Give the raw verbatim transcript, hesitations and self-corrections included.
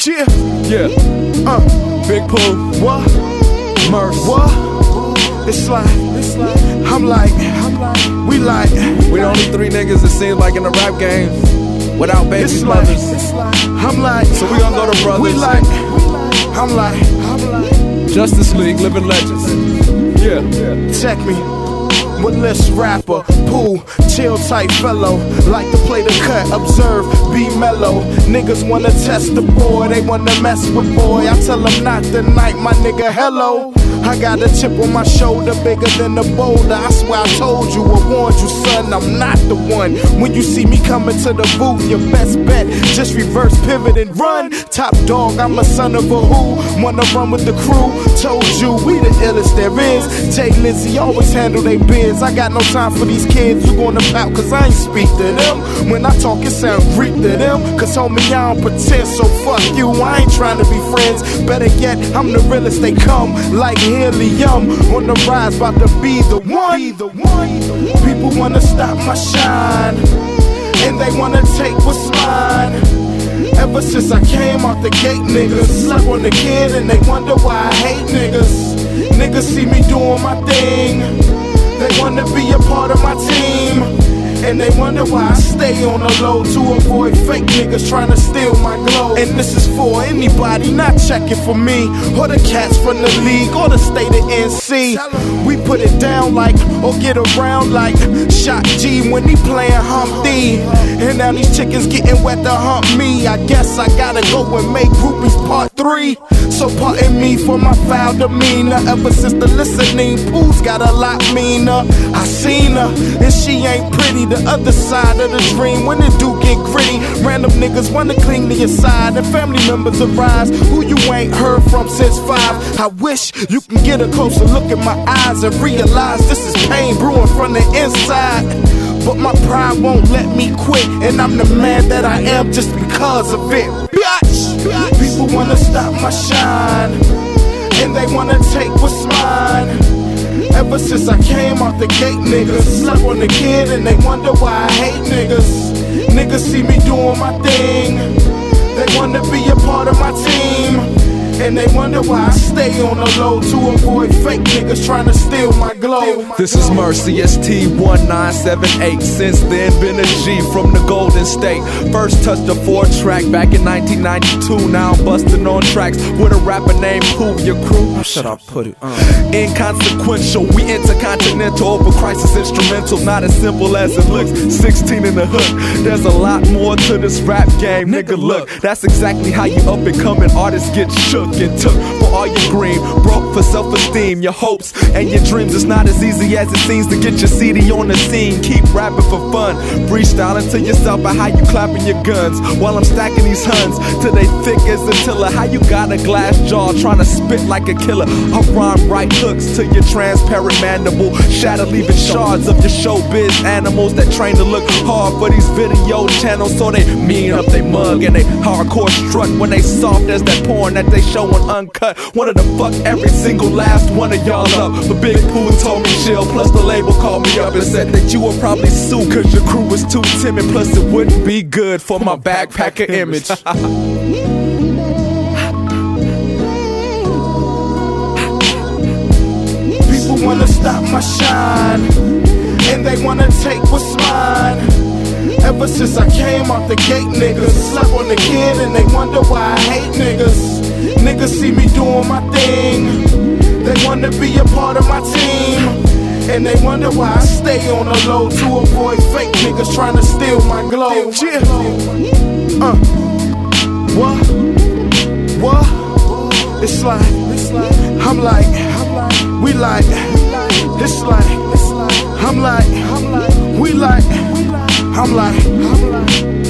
Yeah, Yeah, uh, Big Pooh, what? Murs. What? It's like, it's like, I'm like, I'm like, we like. We the only three niggas it seems like in the rap game without baby It's like, mothers. it's like, I'm like, So we gonna go to brothers. we like, I'm like, I'm like. Justice League, living legends. Yeah, yeah. Check me. With list rapper, Pooh, chill type fellow. Like to play the cut, observe, be mellow. Niggas wanna test the boy, they wanna mess with boy. I tell them not tonight, my nigga, hello. I got a chip on my shoulder bigger than the boulder. I swear I told you, I warned you, son, I'm not the one. When you see me coming to the booth, your best bet, just reverse, pivot, and run. Top dog, I'm a son of a who. Wanna run with the crew? Told you, we the illest there is. Jay Lizzy always handle they biz. I got no time for these kids who gonna pout, cause I ain't speak to them. When I talk, it sound Greek to them. Cause homie, I don't pretend, so fuck you, I ain't trying to be friends. Better yet, I'm the realest they come. Like helium, on the rise, about to be the one. Be the one. People wanna stop my shine, and they wanna take what's mine. Ever since I came out the gate, niggas slept on the kid and they wonder why I hate niggas. Niggas see me doing my thing, they wanna be a part of my team, and they wonder why I stay on the low to avoid fake niggas trying to steal my glow. And this is for anybody not checking for me, or the cats from the league, or the state of N C. We put it down like, or get around like Shock G when he playing Humpty. And now these chickens getting wet to hump me. I guess I gotta go and make groupies part three. So pardon me for my foul demeanor. Ever since the listening, Pooh's got a lot meaner. I seen her, and she ain't pretty. The other side of the dream, when it do get gritty, random niggas wanna cling to your side, and family members arise who you ain't heard from since five. I wish you can get a closer look in my eyes and realize this is pain brewing from the inside. But my pride won't let me quit, and I'm the man that I am just because of it. Bitch, people wanna stop my shine, and they wanna take what's mine. Ever since I came out the gate, niggas slept on the kid and they wonder why I hate niggas. Niggas see me doing my thing, they wanna be a part of my team, and they wonder why I stay on the low to avoid fake niggas trying to steal my glow. This is Mercy, S T one nine seven eight. Since then, been a G from the Golden State. First touched a four track back in nineteen ninety-two. Now I'm busting on tracks with a rapper named Pooh. Your crew, how should I put it? Uh. Inconsequential, we intercontinental over crisis instrumental. Not as simple as it looks. sixteen in the hook. There's a lot more to this rap game, nigga. Look, that's exactly how you up and coming artists get shook and took for all your green. Broke for self-esteem, your hopes and your dreams. It's not as easy as it seems to get your C D on the scene. Keep rapping for fun, freestyling to yourself about how you clapping your guns while I'm stacking these huns till they thick as a tiller. How you got a glass jaw trying to spit like a killer. I rhyme right hooks to your transparent mandible, shatter leaving shards of your showbiz animals that train to look hard for these video channels, so they mean up they mug and they hardcore strut when they soft as that porn that they showing uncut. Wanted to fuck every single last one of y'all up, but Big Pooh told me chill. Plus the label called me up and said that you would probably sue cause your crew was too timid. Plus it wouldn't be good for my backpacker image. People wanna stop my shine, and they wanna take what's mine. Ever since I came out the gate, niggas slept on the kid and they wonder why I hate niggas. Niggas see me doing my thing, they wanna be a part of my team, and they wonder why I stay on the low to avoid fake niggas trying to steal my glow. Yeah. Uh. What? What? It's like, it's like, I'm like, we like, it's like, I'm like, we like, I'm like, I'm like.